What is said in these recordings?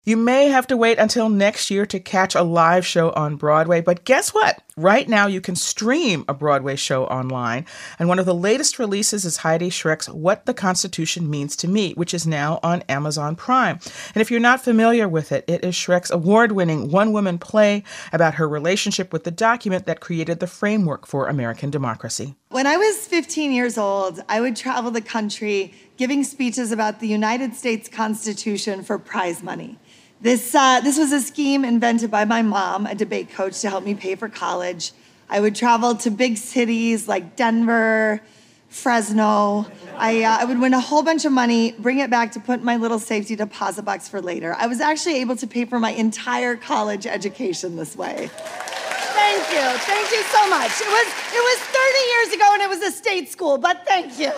You may have to wait until next year to catch a live show on Broadway, but guess what? Right now you can stream a Broadway show online, and one of the latest releases is Heidi Schreck's What the Constitution Means to Me, which is now on Amazon Prime. And if you're not familiar with it, it is Schreck's award-winning one-woman play about her relationship with the document that created the framework for American democracy. When I was 15 years old, I would travel the country giving speeches about the United States Constitution for prize money. This was a scheme invented by my mom, a debate coach, to help me pay for college. I would travel to big cities like Denver, Fresno. I would win a whole bunch of money, bring it back to put in my little safety deposit box for later. I was actually able to pay for my entire college education this way. Thank you so much. It was 30 years ago and it was a state school, but thank you.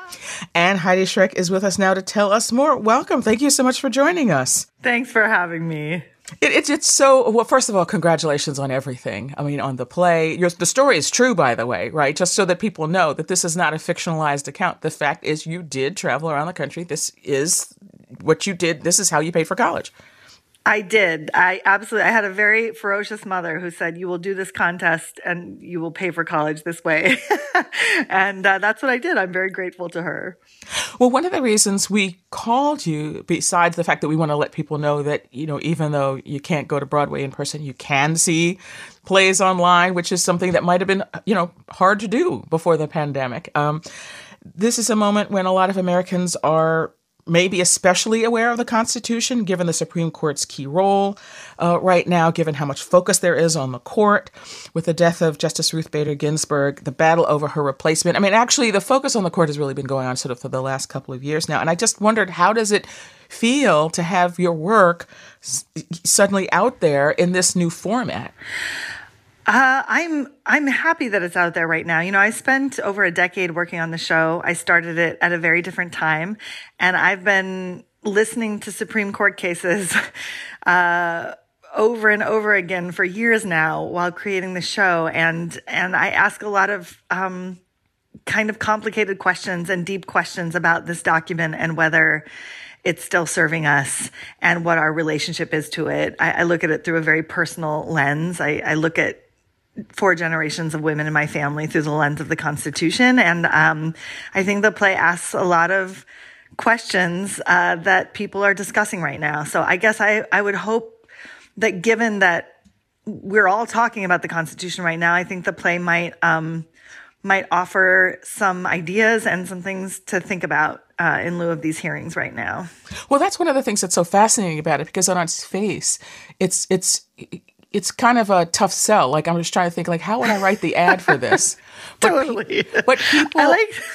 And Heidi Schreck is with us now to tell us more. Welcome. Thank you so much for joining us. Thanks for having me. It's so, well, first of all, congratulations on everything. I mean, on the play. The story is true, by the way, right? Just so that people know that this is not a fictionalized account. The fact is you did travel around the country. This is what you did. This is how you paid for college. I did. I had a very ferocious mother who said, you will do this contest and you will pay for college this way. And that's what I did. I'm very grateful to her. Well, one of the reasons we called you, besides the fact that we want to let people know that, even though you can't go to Broadway in person, you can see plays online, which is something that might have been, hard to do before the pandemic. This is a moment when a lot of Americans are maybe especially aware of the Constitution, given the Supreme Court's key role right now, given how much focus there is on the court. With the death of Justice Ruth Bader Ginsburg, the battle over her replacement. I mean, actually, the focus on the court has really been going on sort of for the last couple of years now. And I just wondered, how does it feel to have your work suddenly out there in this new format? I'm happy that it's out there right now. I spent over a decade working on the show. I started it at a very different time, and I've been listening to Supreme Court cases over and over again for years now while creating the show. And I ask a lot of kind of complicated questions and deep questions about this document and whether it's still serving us and what our relationship is to it. I look at it through a very personal lens. I look at 4 generations of women in my family through the lens of the Constitution. And I think the play asks a lot of questions that people are discussing right now. So I guess I would hope that, given that we're all talking about the Constitution right now, I think the play might offer some ideas and some things to think about in lieu of these hearings right now. Well, that's one of the things that's so fascinating about it, because on its face, it's kind of a tough sell. Like, I'm just trying to think, like, how would I write the ad for this? Totally. But people,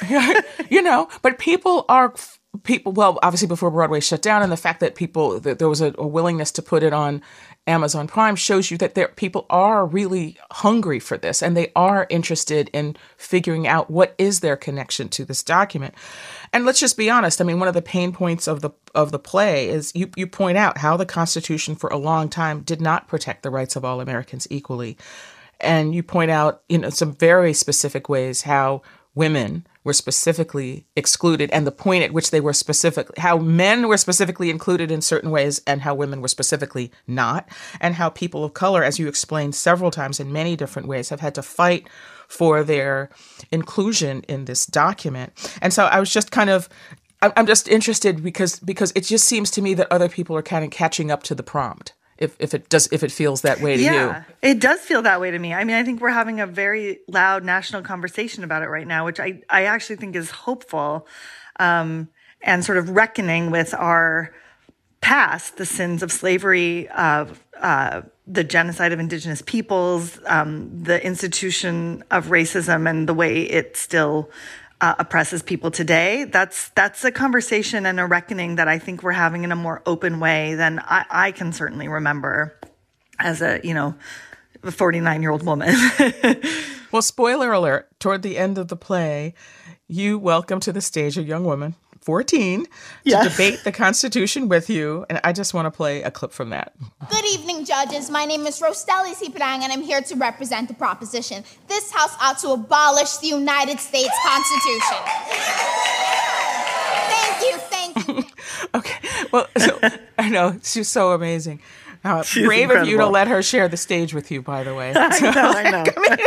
well, obviously before Broadway shut down, and the fact that there was a willingness to put it on Amazon Prime shows you that people are really hungry for this, and they are interested in figuring out what is their connection to this document. And let's just be honest. I mean, one of the pain points of the play is you point out how the Constitution for a long time did not protect the rights of all Americans equally. And you point out, some very specific ways how women were specifically excluded, and the point at which they were how men were specifically included in certain ways and how women were specifically not, and how people of color, as you explained several times in many different ways, have had to fight for their inclusion in this document. And so I was just I'm just interested because it just seems to me that other people are kind of catching up to the prompt. If it feels that way to you. Yeah, it does feel that way to me. I mean, I think we're having a very loud national conversation about it right now, which I actually think is hopeful, and sort of reckoning with our past, the sins of slavery, the genocide of indigenous peoples, the institution of racism, and the way it still oppresses people today. That's a conversation and a reckoning that I think we're having in a more open way than I can certainly remember as a 49-year-old woman. Well, spoiler alert, toward the end of the play, you welcome to the stage a young woman, 14, to debate the Constitution with you. And I just want to play a clip from that. Good evening, judges. My name is Rosteli Ciprang, and I'm here to represent the proposition. This House ought to abolish the United States Constitution. Thank you. Okay. Well, so, I know she's so amazing. She's Brave of you to incredible. let her share the stage with you, by the way. I know.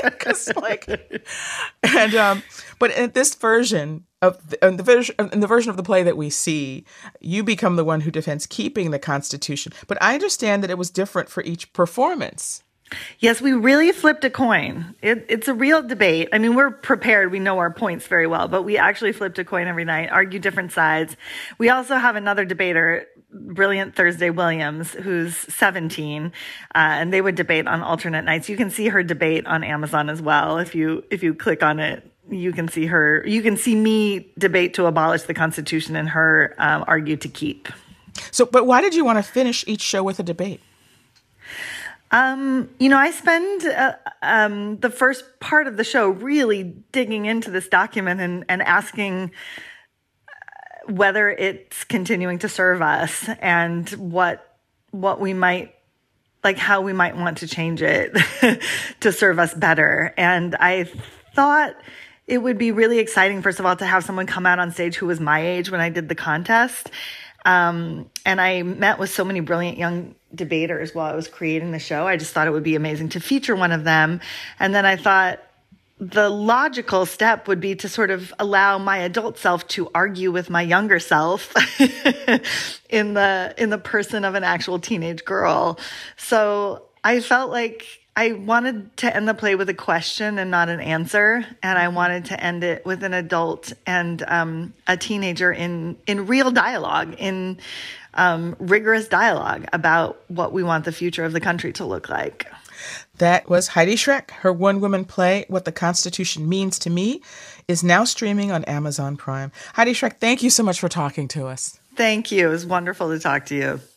But in this version of in the version of the play that we see, you become the one who defends keeping the Constitution. But I understand that it was different for each performance. Yes, we really flipped a coin. It's a real debate. I mean, we're prepared. We know our points very well, but we actually flipped a coin every night, argue different sides. We also have another debater, brilliant Thursday Williams, who's 17, and they would debate on alternate nights. You can see her debate on Amazon as well. If you click on it, you can see her. You can see me debate to abolish the Constitution and her argue to keep. So, but why did you want to finish each show with a debate? I spend the first part of the show really digging into this document and asking whether it's continuing to serve us and what we might, like how we might want to change it to serve us better. And I thought it would be really exciting, first of all, to have someone come out on stage who was my age when I did the contest. And I met with so many brilliant young debaters while I was creating the show. I just thought it would be amazing to feature one of them. And then I thought the logical step would be to sort of allow my adult self to argue with my younger self in the person of an actual teenage girl. So I felt like I wanted to end the play with a question and not an answer. And I wanted to end it with an adult and a teenager in real dialogue, in rigorous dialogue about what we want the future of the country to look like. That was Heidi Schreck. Her one-woman play, What the Constitution Means to Me, is now streaming on Amazon Prime. Heidi Schreck, thank you so much for talking to us. Thank you. It was wonderful to talk to you.